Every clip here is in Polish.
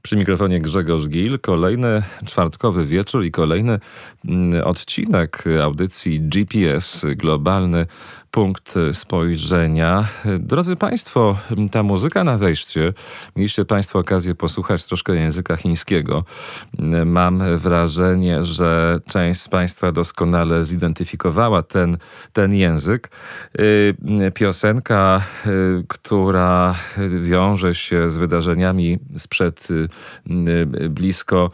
Przy mikrofonie Grzegorz Gil. Kolejny czwartkowy wieczór i kolejny odcinek audycji GPS, globalny punkt spojrzenia. Drodzy Państwo, ta muzyka na wejście, mieliście Państwo okazję posłuchać troszkę języka chińskiego. Mam wrażenie, że część z Państwa doskonale zidentyfikowała ten język. Piosenka, która wiąże się z wydarzeniami sprzed blisko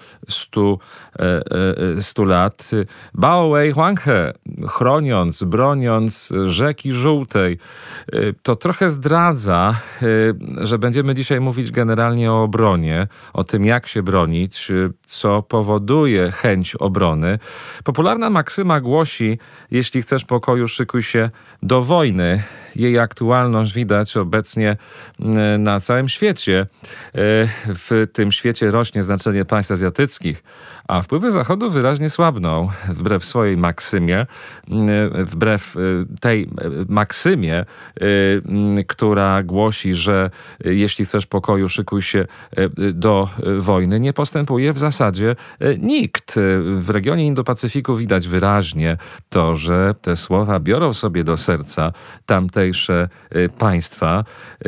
100 lat. Bao Wei Huanghe, chroniąc, broniąc Rzeki Żółtej. To trochę zdradza, że będziemy dzisiaj mówić generalnie o obronie, o tym, jak się bronić, co powoduje chęć obrony. Popularna maksyma głosi: jeśli chcesz pokoju, szykuj się do wojny. Jej aktualność widać obecnie na całym świecie. W tym świecie rośnie znaczenie państw azjatyckich, a wpływy Zachodu wyraźnie słabną. Wbrew swojej maksymie, wbrew tej maksymie, która głosi, że jeśli chcesz pokoju, szykuj się do wojny, nie postępuje w zasadzie nikt. W regionie Indo-Pacyfiku widać wyraźnie to, że te słowa biorą sobie do serca tamtejsze państwa.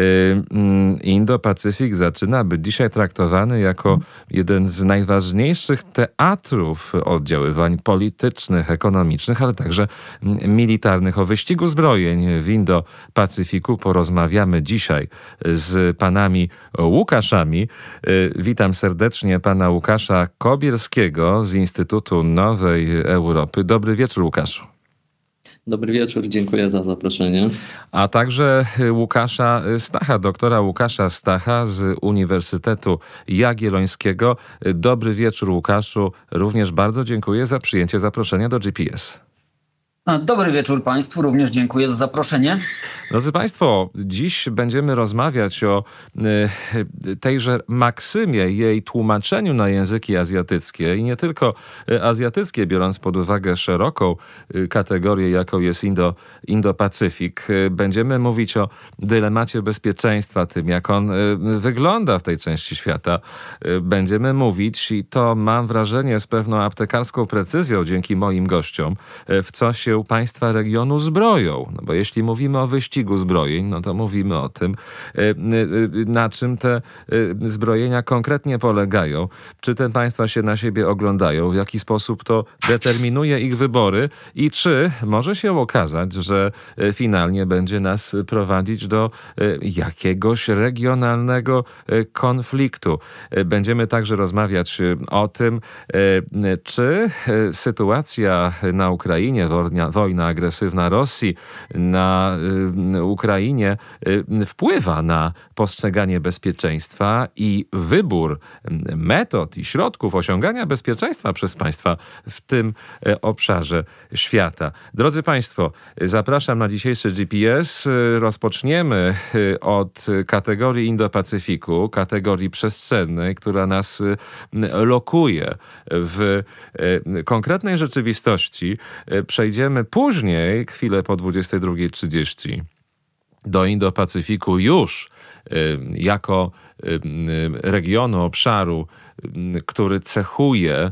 Indo-Pacyfik zaczyna być dzisiaj traktowany jako jeden z najważniejszych teatrów oddziaływań politycznych, ekonomicznych, ale także militarnych. O wyścigu zbrojeń w Indo-Pacyfiku porozmawiamy dzisiaj z panami Łukaszami. Witam serdecznie pana Łukasza Kobierskiego z Instytutu Nowej Europy. Dobry wieczór, Łukaszu. Dobry wieczór, dziękuję za zaproszenie. A także Łukasza Stacha, doktora Łukasza Stacha z Uniwersytetu Jagiellońskiego. Dobry wieczór, Łukaszu. Również bardzo dziękuję za przyjęcie zaproszenia do GPS. Dobry wieczór Państwu, również dziękuję za zaproszenie. Drodzy Państwo, dziś będziemy rozmawiać o tejże maksymie, jej tłumaczeniu na języki azjatyckie i nie tylko azjatyckie, biorąc pod uwagę szeroką kategorię, jaką jest Indo-Pacyfik. Będziemy mówić o dylemacie bezpieczeństwa, tym jak on wygląda w tej części świata. Będziemy mówić, i to mam wrażenie z pewną aptekarską precyzją dzięki moim gościom, w co się państwa regionu zbroją. No bo jeśli mówimy o wyścigu zbrojeń, no to mówimy o tym, na czym te zbrojenia konkretnie polegają. Czy te państwa się na siebie oglądają, w jaki sposób to determinuje ich wybory i czy może się okazać, że finalnie będzie nas prowadzić do jakiegoś regionalnego konfliktu. Będziemy także rozmawiać o tym, czy sytuacja na Ukrainie, wojna agresywna Rosji na Ukrainie wpływa na postrzeganie bezpieczeństwa i wybór metod i środków osiągania bezpieczeństwa przez państwa w tym obszarze świata. Drodzy Państwo, zapraszam na dzisiejszy GPS. Rozpoczniemy od kategorii Indo-Pacyfiku, kategorii przestrzennej, która nas lokuje w konkretnej rzeczywistości. Przejdziemy później, chwilę po 22:30, do Indo-Pacyfiku już jako regionu, obszaru, który cechuje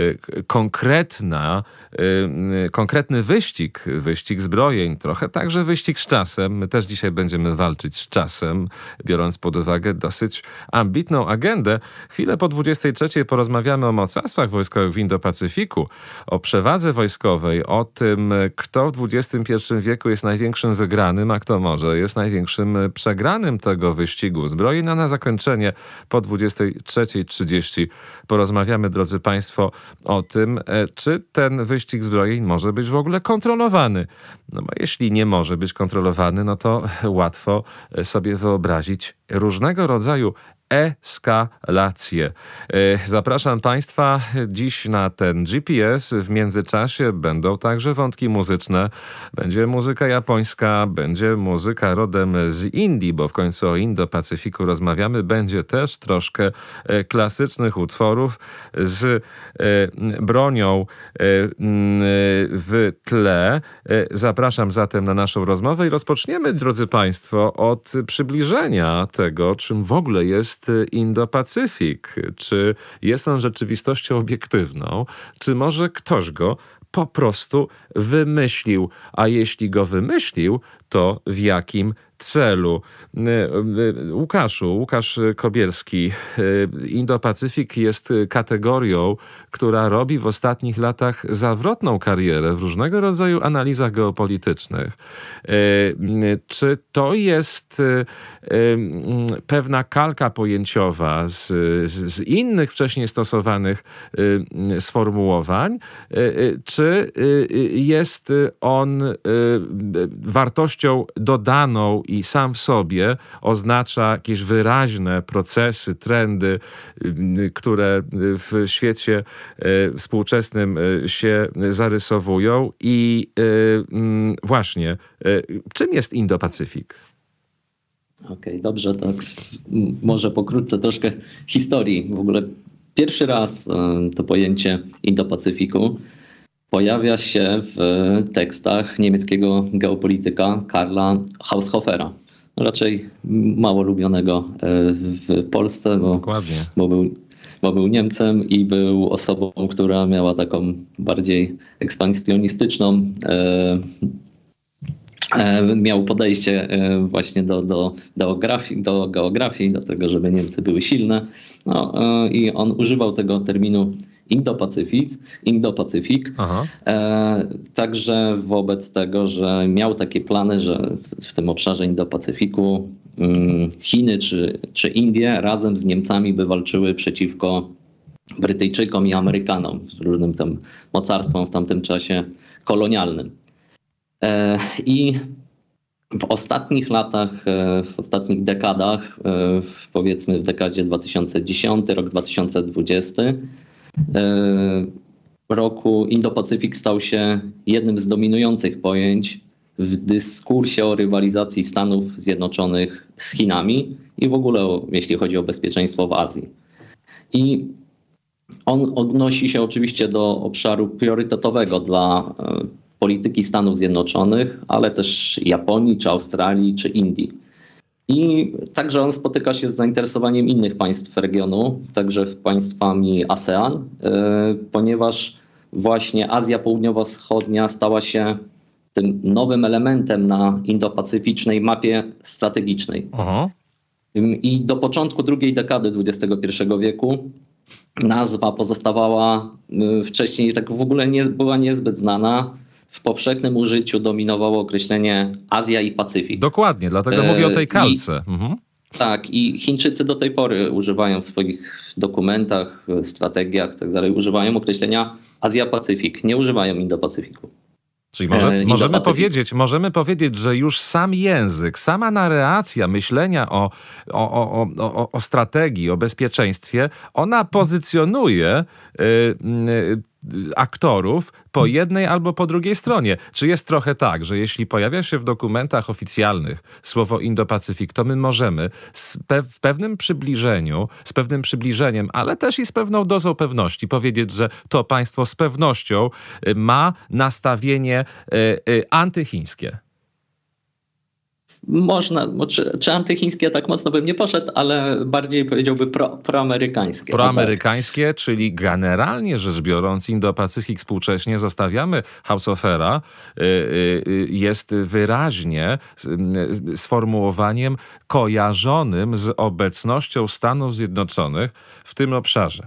konkretny wyścig zbrojeń, trochę także wyścig z czasem. My też dzisiaj będziemy walczyć z czasem, biorąc pod uwagę dosyć ambitną agendę. Chwilę po 23:00 porozmawiamy o mocarstwach wojskowych w Indo-Pacyfiku, o przewadze wojskowej, o tym, kto w XXI wieku jest największym wygranym, a kto może jest największym przegranym tego wyścigu zbrojeń. A na zakończenie po 23:30 porozmawiamy, drodzy Państwo, o tym, czy ten wyścig zbrojeń może być w ogóle kontrolowany. No bo jeśli nie może być kontrolowany, no to łatwo sobie wyobrazić różnego rodzaju eskalację. Zapraszam Państwa dziś na ten GPS. W międzyczasie będą także wątki muzyczne. Będzie muzyka japońska, będzie muzyka rodem z Indii, bo w końcu o Indo-Pacyfiku rozmawiamy. Będzie też troszkę klasycznych utworów z bronią w tle. Zapraszam zatem na naszą rozmowę i rozpoczniemy, drodzy Państwo, od przybliżenia tego, czym w ogóle jest jest Indo-Pacyfik? Czy jest on rzeczywistością obiektywną? Czy może ktoś go po prostu wymyślił? A jeśli go wymyślił, to w jakim celu? Łukasz Kobierski, Indo-Pacyfik jest kategorią, która robi w ostatnich latach zawrotną karierę w różnego rodzaju analizach geopolitycznych. Czy to jest pewna kalka pojęciowa z innych wcześniej stosowanych sformułowań, czy jest on wartością dodaną i sam w sobie oznacza jakieś wyraźne procesy, trendy, które w świecie współczesnym się zarysowują? I właśnie, czym jest Indo-Pacyfik? Okej, dobrze, tak. Może pokrótce troszkę historii. W ogóle pierwszy raz to pojęcie Indo-Pacyfiku pojawia się w tekstach niemieckiego geopolityka Karla Haushofera. Raczej mało lubionego w Polsce, bo był Niemcem i był osobą, która miała taką bardziej ekspansjonistyczną miał podejście właśnie do geografii, do tego, żeby Niemcy były silne. I on używał tego terminu Indo-Pacyfik, także wobec tego, że miał takie plany, że w tym obszarze Indo-Pacyfiku Chiny czy Indie razem z Niemcami by walczyły przeciwko Brytyjczykom i Amerykanom, różnym tam mocarstwom w tamtym czasie kolonialnym. I w ostatnich latach, w ostatnich dekadach, powiedzmy w dekadzie 2010, rok 2020, roku Indo-Pacyfik stał się jednym z dominujących pojęć w dyskursie o rywalizacji Stanów Zjednoczonych z Chinami i w ogóle jeśli chodzi o bezpieczeństwo w Azji. I on odnosi się oczywiście do obszaru priorytetowego dla polityki Stanów Zjednoczonych, ale też Japonii, czy Australii, czy Indii. I także on spotyka się z zainteresowaniem innych państw regionu, także państwami ASEAN, ponieważ właśnie Azja Południowo-Wschodnia stała się tym nowym elementem na indopacyficznej mapie strategicznej. Aha. I do początku drugiej dekady XXI wieku nazwa pozostawała wcześniej, tak w ogóle była niezbyt znana. W powszechnym użyciu dominowało określenie Azja i Pacyfik. Dokładnie, dlatego mówię o tej kalce. Tak, i Chińczycy do tej pory używają w swoich dokumentach, strategiach i tak dalej, używają określenia Azja-Pacyfik, nie używają Indo-Pacyfiku. Czyli możemy powiedzieć, że już sam język, sama narracja myślenia o strategii, o bezpieczeństwie, ona pozycjonuje aktorów po jednej albo po drugiej stronie. Czy jest trochę tak, że jeśli pojawia się w dokumentach oficjalnych słowo Indo-Pacyfik, to my możemy w pewnym przybliżeniu, z pewnym przybliżeniem, ale też i z pewną dozą pewności powiedzieć, że to państwo z pewnością ma nastawienie antychińskie? Można, czy antychińskie tak mocno bym nie poszedł, ale bardziej powiedziałby proamerykańskie. Proamerykańskie, tak. Czyli generalnie rzecz biorąc Indo-Pacyfik współcześnie zostawiamy Haushofera, jest wyraźnie sformułowaniem kojarzonym z obecnością Stanów Zjednoczonych w tym obszarze.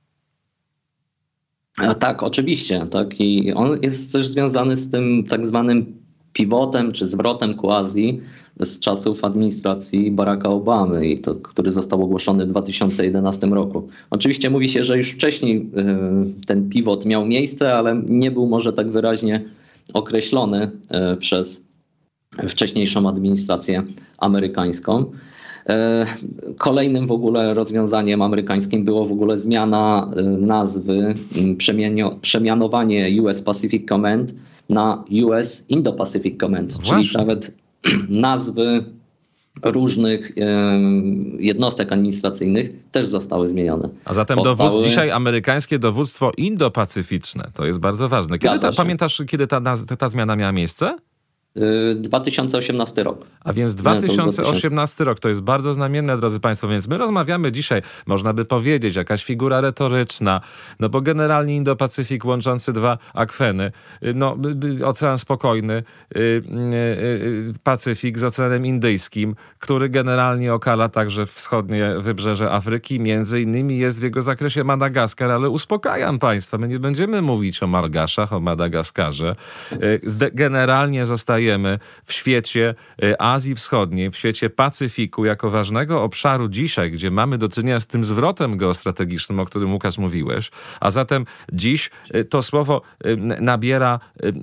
Tak, oczywiście. Tak. I on jest też związany z tym tak zwanym pivotem czy zwrotem ku Azji z czasów administracji Baracka Obamy, który został ogłoszony w 2011 roku. Oczywiście mówi się, że już wcześniej ten pivot miał miejsce, ale nie był może tak wyraźnie określony przez wcześniejszą administrację amerykańską. Kolejnym w ogóle rozwiązaniem amerykańskim było w ogóle zmiana nazwy, przemianowanie US Pacific Command na US Indo-Pacific Command, czyli nawet nazwy różnych jednostek administracyjnych też zostały zmienione. A zatem dzisiaj amerykańskie dowództwo indopacyficzne, to jest bardzo ważne. Pamiętasz, kiedy ta zmiana miała miejsce? 2018 rok. A więc 2018 rok to jest bardzo znamienne, drodzy Państwo, więc my rozmawiamy dzisiaj, można by powiedzieć, jakaś figura retoryczna, no bo generalnie Indo-Pacyfik łączący dwa akweny, no Ocean Spokojny, Pacyfik z Oceanem Indyjskim, który generalnie okala także wschodnie wybrzeże Afryki, między innymi jest w jego zakresie Madagaskar, ale uspokajam Państwa, my nie będziemy mówić o Malgaszach, o Madagaskarze. Generalnie zostajemy w świecie Azji Wschodniej, w świecie Pacyfiku jako ważnego obszaru dzisiaj, gdzie mamy do czynienia z tym zwrotem geostrategicznym, o którym Łukasz mówiłeś, a zatem dziś to słowo nabiera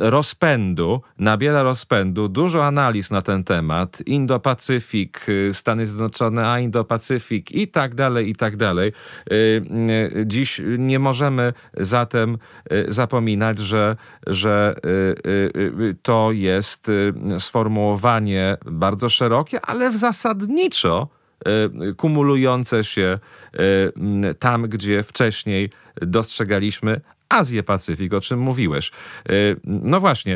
rozpędu, dużo analiz na ten temat, Indo-Pacyfik, Stany Zjednoczone, a Indo-Pacyfik i tak dalej. Dziś nie możemy zatem zapominać, że to jest sformułowanie bardzo szerokie, ale zasadniczo kumulujące się tam, gdzie wcześniej dostrzegaliśmy Azję-Pacyfik, o czym mówiłeś. No właśnie,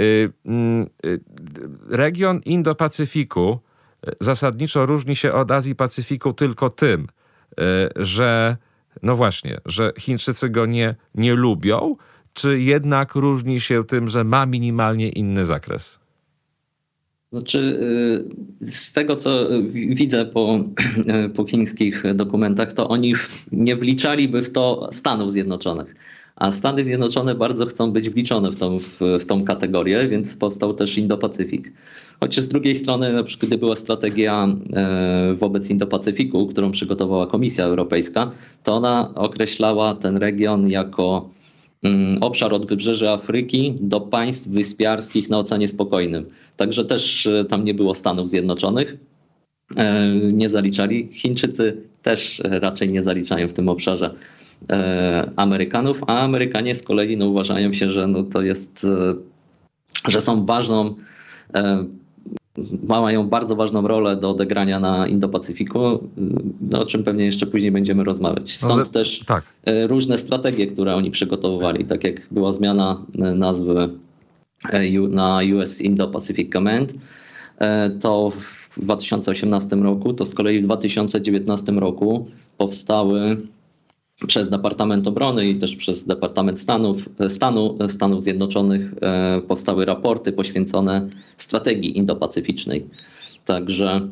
region Indo-Pacyfiku zasadniczo różni się od Azji-Pacyfiku tylko tym, że no właśnie, że Chińczycy go nie lubią, czy jednak różni się tym, że ma minimalnie inny zakres? Znaczy, z tego co widzę po chińskich dokumentach, to oni nie wliczaliby w to Stanów Zjednoczonych. A Stany Zjednoczone bardzo chcą być wliczone w tą kategorię, więc powstał też Indo-Pacyfik. Chociaż z drugiej strony, na przykład gdy była strategia wobec Indo-Pacyfiku, którą przygotowała Komisja Europejska, to ona określała ten region jako obszar od wybrzeża Afryki do państw wyspiarskich na Oceanie Spokojnym. Także też tam nie było Stanów Zjednoczonych, nie zaliczali. Chińczycy też raczej nie zaliczają w tym obszarze Amerykanów, a Amerykanie z kolei uważają się, że to jest, że są mają bardzo ważną rolę do odegrania na Indo-Pacyfiku, o czym pewnie jeszcze później będziemy rozmawiać. Stąd też różne strategie, które oni przygotowywali, tak jak była zmiana nazwy na US Indo-Pacific Command, to w 2018 roku, to z kolei w 2019 roku powstały przez Departament Obrony i też przez Departament Stanów Zjednoczonych powstały raporty poświęcone strategii indopacyficznej. Także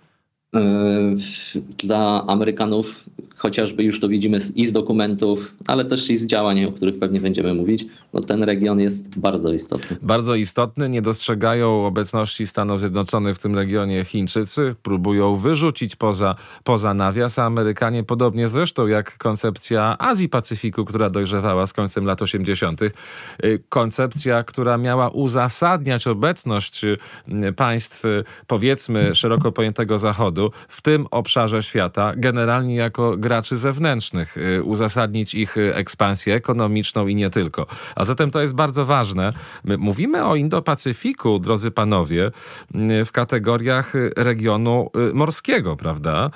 dla Amerykanów, chociażby już to widzimy i z dokumentów, ale też i z działań, o których pewnie będziemy mówić, ten region jest bardzo istotny. Bardzo istotny. Nie dostrzegają obecności Stanów Zjednoczonych w tym regionie Chińczycy. Próbują wyrzucić poza nawias, a Amerykanie, podobnie zresztą jak koncepcja Azji-Pacyfiku, która dojrzewała z końcem lat 80. Koncepcja, która miała uzasadniać obecność państw, powiedzmy, szeroko pojętego Zachodu w tym obszarze świata, generalnie jako graczy zewnętrznych, uzasadnić ich ekspansję ekonomiczną i nie tylko. A zatem to jest bardzo ważne. My mówimy o Indo-Pacyfiku, drodzy panowie, w kategoriach regionu morskiego, prawda?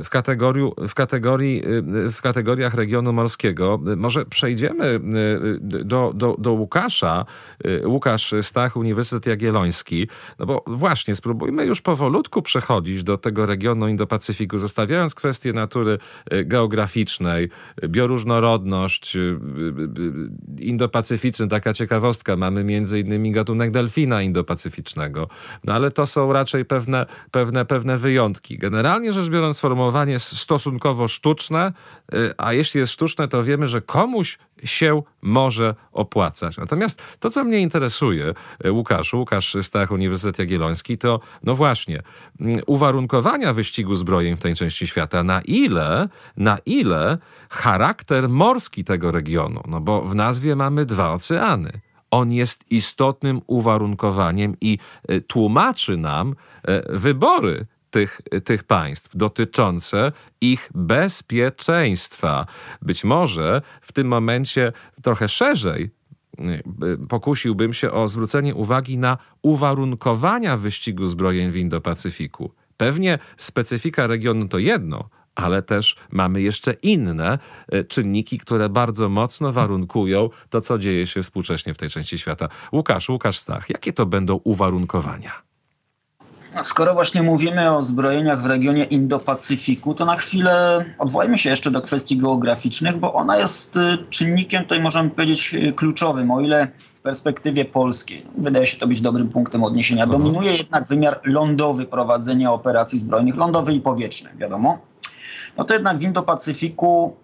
W kategoriach regionu morskiego. Może przejdziemy do Łukasza. Łukasz Stach, Uniwersytet Jagielloński. No bo właśnie, spróbujmy już powolutku przechodzić do tego regionu Indo-Pacyfiku, zostawiając kwestię natury geograficznej, bioróżnorodność, indopacyficzny, taka ciekawostka, mamy między innymi gatunek delfina indopacyficznego, no ale to są raczej pewne wyjątki. Generalnie rzecz biorąc, sformułowanie jest stosunkowo sztuczne, a jeśli jest sztuczne, to wiemy, że komuś się może opłacać. Natomiast to, co mnie interesuje, Łukasz Stach, Uniwersytet Jagielloński, to no właśnie, uwarunkowania wyścigu zbrojeń w tej części świata, na ile charakter morski tego regionu, no bo w nazwie mamy dwa oceany. On jest istotnym uwarunkowaniem i tłumaczy nam wybory tych państw dotyczące ich bezpieczeństwa. Być może w tym momencie trochę szerzej pokusiłbym się o zwrócenie uwagi na uwarunkowania wyścigu zbrojeń w Indo-Pacyfiku. Pewnie specyfika regionu to jedno, ale też mamy jeszcze inne czynniki, które bardzo mocno warunkują to, co dzieje się współcześnie w tej części świata. Łukasz Stach, jakie to będą uwarunkowania? Skoro właśnie mówimy o zbrojeniach w regionie Indo-Pacyfiku, to na chwilę odwołajmy się jeszcze do kwestii geograficznych, bo ona jest czynnikiem, tutaj możemy powiedzieć, kluczowym, o ile w perspektywie polskiej wydaje się to być dobrym punktem odniesienia. Dominuje jednak wymiar lądowy prowadzenia operacji zbrojnych, lądowy i powietrzny, wiadomo. No to jednak w Indo-Pacyfiku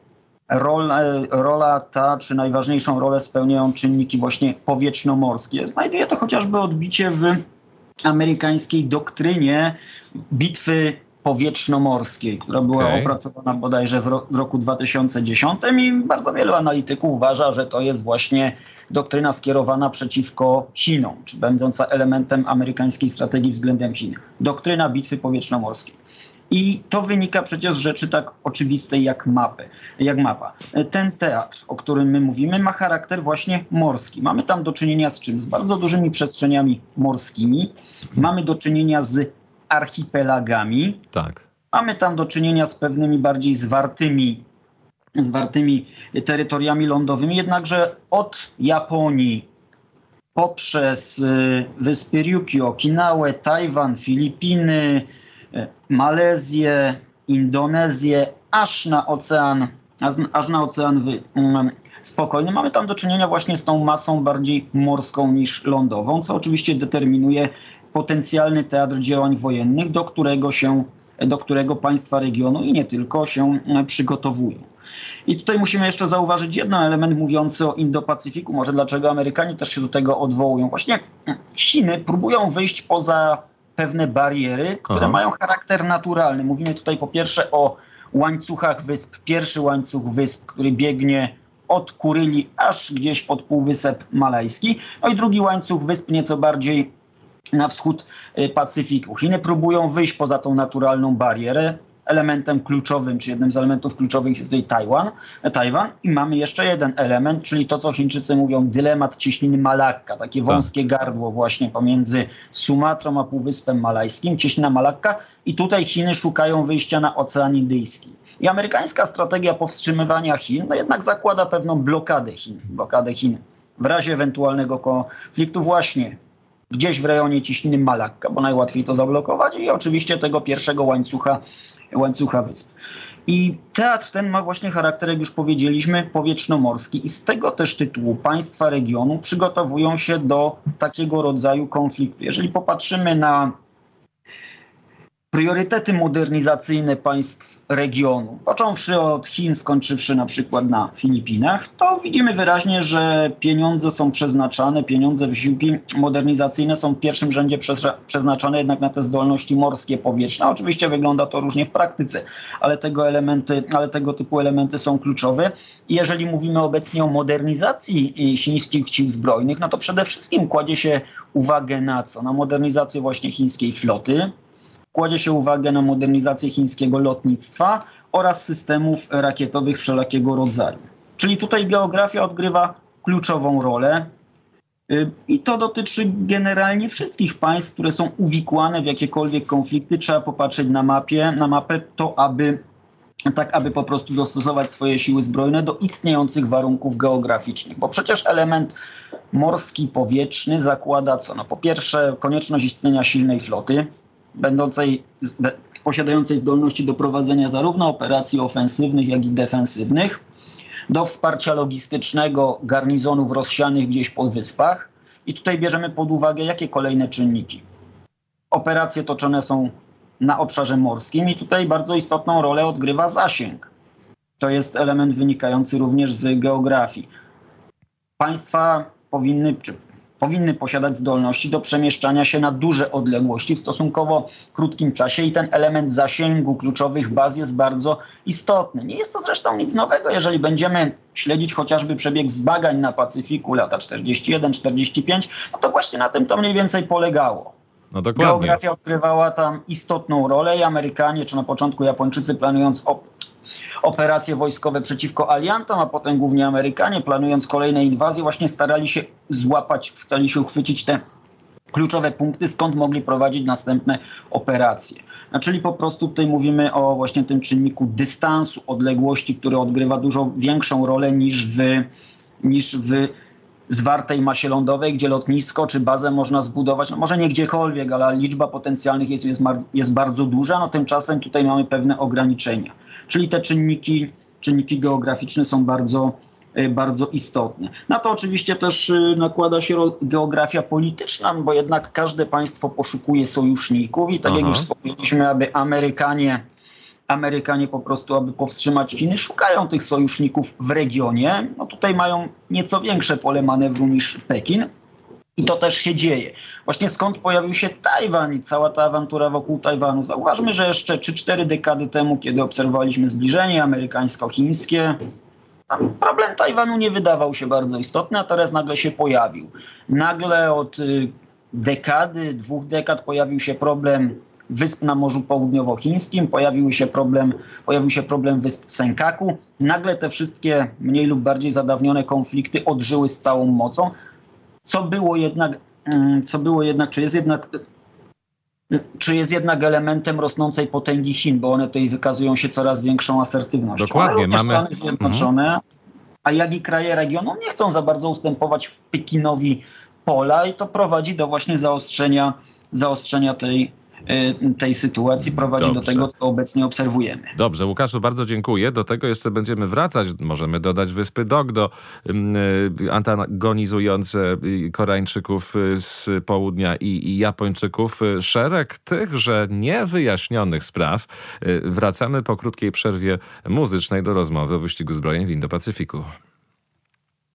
rola ta, czy najważniejszą rolę spełniają czynniki właśnie powietrznomorskie. Znajduje to chociażby odbicie w amerykańskiej doktrynie bitwy powietrznomorskiej, która była opracowana bodajże w roku 2010 i bardzo wielu analityków uważa, że to jest właśnie doktryna skierowana przeciwko Chinom, czy będąca elementem amerykańskiej strategii względem Chin. Doktryna bitwy powietrznomorskiej. I to wynika przecież z rzeczy tak oczywistej jak mapa. Ten teatr, o którym my mówimy, ma charakter właśnie morski. Mamy tam do czynienia z czym? Z bardzo dużymi przestrzeniami morskimi. Mamy do czynienia z archipelagami. Tak. Mamy tam do czynienia z pewnymi bardziej zwartymi terytoriami lądowymi. Jednakże od Japonii poprzez wyspy Ryukyu, Okinawę, Tajwan, Filipiny, Malezję, Indonezję, aż na Ocean Spokojny. Mamy tam do czynienia właśnie z tą masą bardziej morską niż lądową, co oczywiście determinuje potencjalny teatr działań wojennych, do którego państwa regionu i nie tylko się przygotowują. I tutaj musimy jeszcze zauważyć jeden element mówiący o Indo-Pacyfiku, może dlaczego Amerykanie też się do tego odwołują. Właśnie Chiny próbują wyjść poza pewne bariery, które mają charakter naturalny. Mówimy tutaj po pierwsze o łańcuchach wysp. Pierwszy łańcuch wysp, który biegnie od Kuryli aż gdzieś pod Półwysep Malajski. No i drugi łańcuch wysp nieco bardziej na wschód Pacyfiku. Chiny próbują wyjść poza tą naturalną barierę. Elementem kluczowym, czy jednym z elementów kluczowych jest tutaj Tajwan. I mamy jeszcze jeden element, czyli to, co Chińczycy mówią, dylemat cieśniny Malakka. Takie wąskie gardło właśnie pomiędzy Sumatrą a Półwyspem Malajskim, cieśnina Malakka. I tutaj Chiny szukają wyjścia na Ocean Indyjski. I amerykańska strategia powstrzymywania Chin jednak zakłada pewną blokadę Chin w razie ewentualnego konfliktu właśnie gdzieś w rejonie cieśniny Malakka, bo najłatwiej to zablokować i oczywiście tego pierwszego łańcucha wysp. I teatr ten ma właśnie charakter, jak już powiedzieliśmy, powietrznomorski i z tego też tytułu państwa regionu przygotowują się do takiego rodzaju konfliktu. Jeżeli popatrzymy na priorytety modernizacyjne państw regionu, począwszy od Chin, skończywszy na przykład na Filipinach, to widzimy wyraźnie, że pieniądze są przeznaczane, wysiłki modernizacyjne są w pierwszym rzędzie przeznaczane jednak na te zdolności morskie, powietrzne. Oczywiście wygląda to różnie w praktyce, ale tego typu elementy są kluczowe. I jeżeli mówimy obecnie o modernizacji chińskich sił zbrojnych, no to przede wszystkim kładzie się uwagę na co? Na modernizację właśnie chińskiej floty, kładzie się uwagę na modernizację chińskiego lotnictwa oraz systemów rakietowych wszelakiego rodzaju. Czyli tutaj geografia odgrywa kluczową rolę i to dotyczy generalnie wszystkich państw, które są uwikłane w jakiekolwiek konflikty. Trzeba popatrzeć na mapę, aby po prostu dostosować swoje siły zbrojne do istniejących warunków geograficznych. Bo przecież element morski, powietrzny zakłada co? No po pierwsze konieczność istnienia silnej floty, posiadającej zdolności do prowadzenia zarówno operacji ofensywnych, jak i defensywnych, do wsparcia logistycznego garnizonów rozsianych gdzieś po wyspach. I tutaj bierzemy pod uwagę jakie kolejne czynniki. Operacje toczone są na obszarze morskim i tutaj bardzo istotną rolę odgrywa zasięg. To jest element wynikający również z geografii. Państwa powinny posiadać zdolności do przemieszczania się na duże odległości w stosunkowo krótkim czasie i ten element zasięgu kluczowych baz jest bardzo istotny. Nie jest to zresztą nic nowego, jeżeli będziemy śledzić chociażby przebieg zmagań na Pacyfiku lata 41-45, no to właśnie na tym to mniej więcej polegało. No dokładnie. Geografia odgrywała tam istotną rolę i Amerykanie, czy na początku Japończycy, planując operacje wojskowe przeciwko aliantom, a potem głównie Amerykanie, planując kolejne inwazje, właśnie starali się uchwycić te kluczowe punkty, skąd mogli prowadzić następne operacje. A czyli po prostu tutaj mówimy o właśnie tym czynniku dystansu, odległości, który odgrywa dużo większą rolę niż w zwartej masie lądowej, gdzie lotnisko czy bazę można zbudować, no może nie gdziekolwiek, ale liczba potencjalnych jest bardzo duża, no tymczasem tutaj mamy pewne ograniczenia. Czyli te czynniki geograficzne są bardzo istotne. Na to oczywiście też nakłada się geografia polityczna, bo jednak każde państwo poszukuje sojuszników i tak jak już wspomnieliśmy, aby Amerykanie po prostu, aby powstrzymać Chiny, szukają tych sojuszników w regionie. No tutaj mają nieco większe pole manewru niż Pekin i to też się dzieje. Właśnie skąd pojawił się Tajwan i cała ta awantura wokół Tajwanu. Zauważmy, że jeszcze 3-4 dekady temu, kiedy obserwowaliśmy zbliżenie amerykańsko-chińskie, problem Tajwanu nie wydawał się bardzo istotny, a teraz nagle się pojawił. Nagle od dekady, 2 dekad pojawił się problem wysp na Morzu Południowochińskim, pojawił się problem wysp Senkaku. Nagle te wszystkie mniej lub bardziej zadawnione konflikty odżyły z całą mocą, czy jest jednak elementem rosnącej potęgi Chin, bo one tutaj wykazują się coraz większą asertywnością. Dokładnie. Ale Stany Zjednoczone, a jak i kraje regionu nie chcą za bardzo ustępować Pekinowi pola i to prowadzi do właśnie zaostrzenia tej sytuacji, prowadzi do tego, co obecnie obserwujemy. Dobrze, Łukaszu, bardzo dziękuję. Do tego jeszcze będziemy wracać. Możemy dodać wyspy Dogdo, antagonizujące Koreańczyków z południa i Japończyków. Szereg tychże niewyjaśnionych spraw. Wracamy po krótkiej przerwie muzycznej do rozmowy o wyścigu zbrojeń w Indo-Pacyfiku.